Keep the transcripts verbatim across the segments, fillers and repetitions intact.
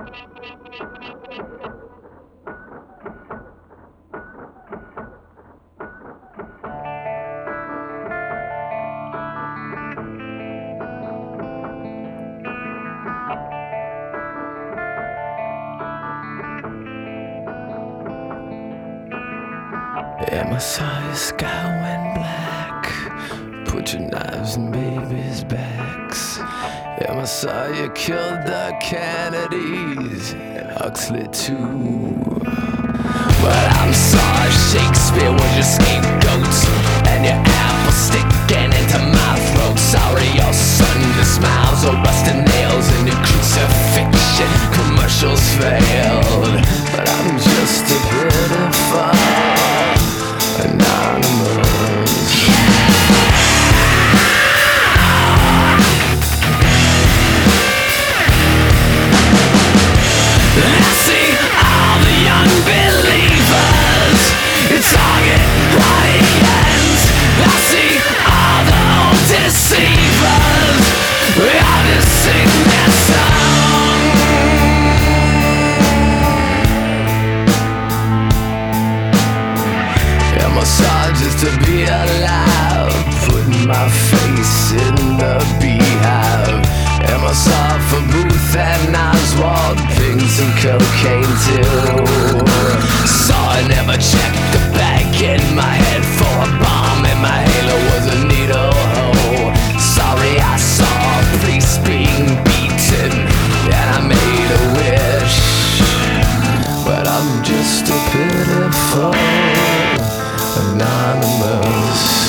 Am I saw your sky went black. Put your knives in babies' backs. Am I saw you killed the Kennedys and Huxley too. But I'm sorry, Shakespeare was your scapegoat, and your apple sticking into my throat. Sorry, your son just smiles or rusted nails in your crucifixion. Commercials failed, but I'm just a bit of fun. Anonymous. I see all the young believers, it's target audience. I see all the old deceivers, we all just sing their song. Am I saw just to be alive, putting my face in the beehive. Am I saw for Booth and Oswald, things and cocaine too. Saw I never checked the bag in my head for a bomb, and my halo was a needle hole. Sorry, I saw a priest being beaten, and I made a wish, but I'm just a pitiful anonymous.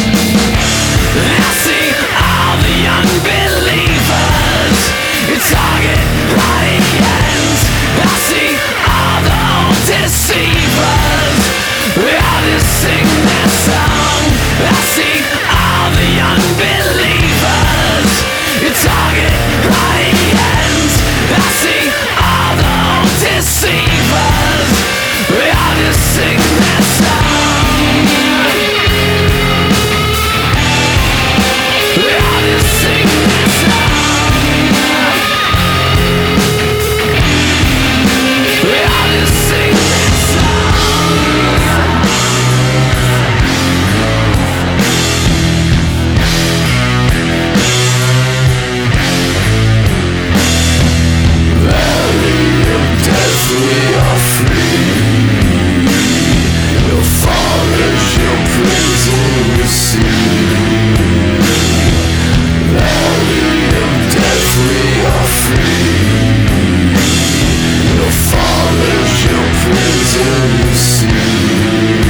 I see all the young believers, it's target audience. I see all the old deceivers, we all just sing their song. I see all the young believers, it's target audience. I see all the old deceivers, we all just sing their song. We all just sing their song. We all just sing their song. Valley of death, we are free. Your father's your prison, you see. Valley of death, we are free. Your father's your prison, you see.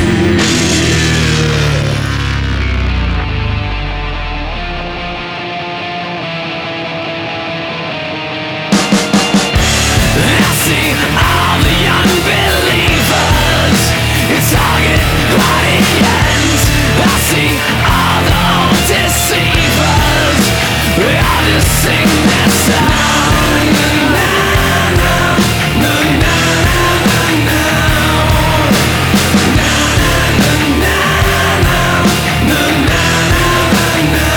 I see all the young believers, it's target audience. I see all the old deceivers, we all just sing their song. No, no, no, no, no, no. No, no, no, no, no, no, no, no.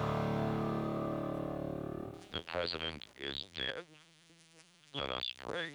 The president is dead. Let us pray.